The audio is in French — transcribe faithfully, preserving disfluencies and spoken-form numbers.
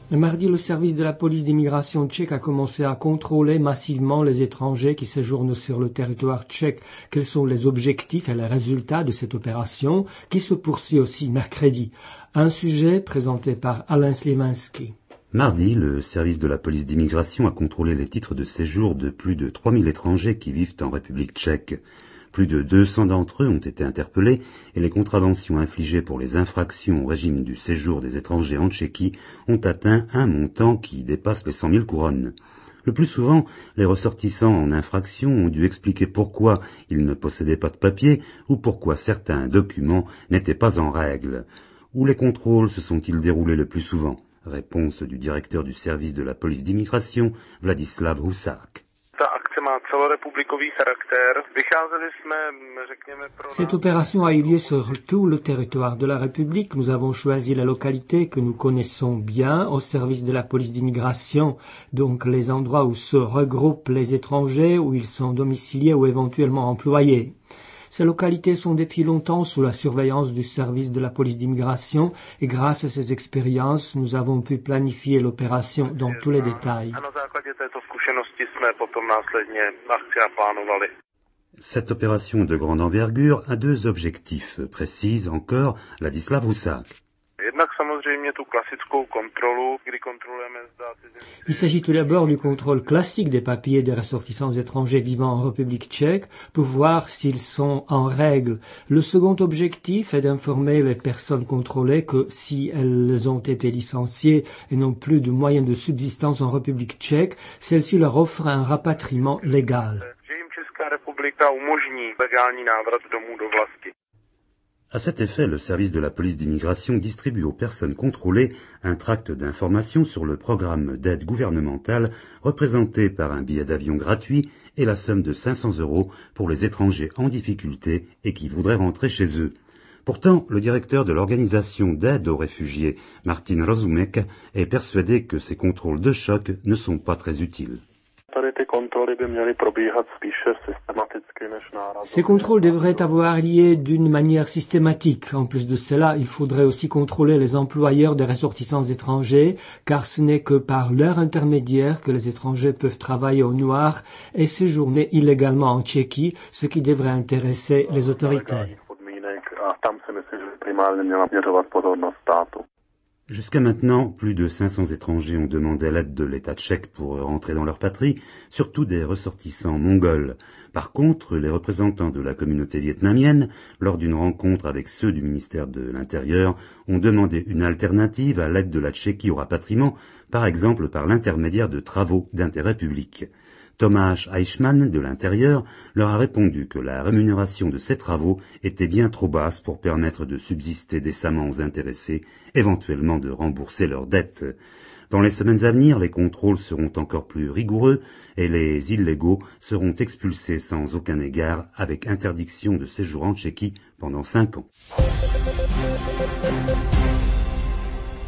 Mardi, le service de la police d'immigration tchèque a commencé à contrôler massivement les étrangers qui séjournent sur le territoire tchèque. Quels sont les objectifs et les résultats de cette opération qui se poursuit aussi mercredi? Un sujet présenté par Alain Slimanski. Mardi, le service de la police d'immigration a contrôlé les titres de séjour de plus de trois mille étrangers qui vivent en République tchèque. Plus de deux cents d'entre eux ont été interpellés et les contraventions infligées pour les infractions au régime du séjour des étrangers en Tchéquie ont atteint un montant qui dépasse les cent mille couronnes. Le plus souvent, les ressortissants en infraction ont dû expliquer pourquoi ils ne possédaient pas de papier ou pourquoi certains documents n'étaient pas en règle. Où les contrôles se sont-ils déroulés le plus souvent? Réponse du directeur du service de la police d'immigration, Vladislav Husák. Cette opération a eu lieu sur tout le territoire de la République. Nous avons choisi la localité que nous connaissons bien au service de la police d'immigration, donc les endroits où se regroupent les étrangers, où ils sont domiciliés ou éventuellement employés. Ces localités sont depuis longtemps sous la surveillance du service de la police d'immigration et grâce à ces expériences, nous avons pu planifier l'opération dans tous les détails. Cette opération de grande envergure a deux objectifs, précise encore Ladislav Husák. Il s'agit tout d'abord du contrôle classique des papiers des ressortissants étrangers vivant en République tchèque pour voir s'ils sont en règle. Le second objectif est d'informer les personnes contrôlées que si elles ont été licenciées et n'ont plus de moyens de subsistance en République tchèque, celle-ci leur offre un rapatriement légal. À cet effet, le service de la police d'immigration distribue aux personnes contrôlées un tract d'information sur le programme d'aide gouvernementale représenté par un billet d'avion gratuit et la somme de cinq cents euros pour les étrangers en difficulté et qui voudraient rentrer chez eux. Pourtant, le directeur de l'organisation d'aide aux réfugiés, Martin Rozumek, est persuadé que ces contrôles de choc ne sont pas très utiles. Ces contrôles devraient avoir lieu d'une manière systématique. En plus de cela, il faudrait aussi contrôler les employeurs des ressortissants étrangers, car ce n'est que par leur intermédiaire que les étrangers peuvent travailler au noir et séjourner illégalement en Tchéquie, ce qui devrait intéresser les autorités. Jusqu'à maintenant, plus de cinq cents étrangers ont demandé l'aide de l'État tchèque pour rentrer dans leur patrie, surtout des ressortissants mongols. Par contre, les représentants de la communauté vietnamienne, lors d'une rencontre avec ceux du ministère de l'Intérieur, ont demandé une alternative à l'aide de la Tchéquie au rapatriement, par exemple par l'intermédiaire de travaux d'intérêt public. Tomáš Eichmann de l'Intérieur leur a répondu que la rémunération de ces travaux était bien trop basse pour permettre de subsister décemment aux intéressés, éventuellement de rembourser leurs dettes. Dans les semaines à venir, les contrôles seront encore plus rigoureux et les illégaux seront expulsés sans aucun égard avec interdiction de séjour en Tchéquie pendant cinq ans.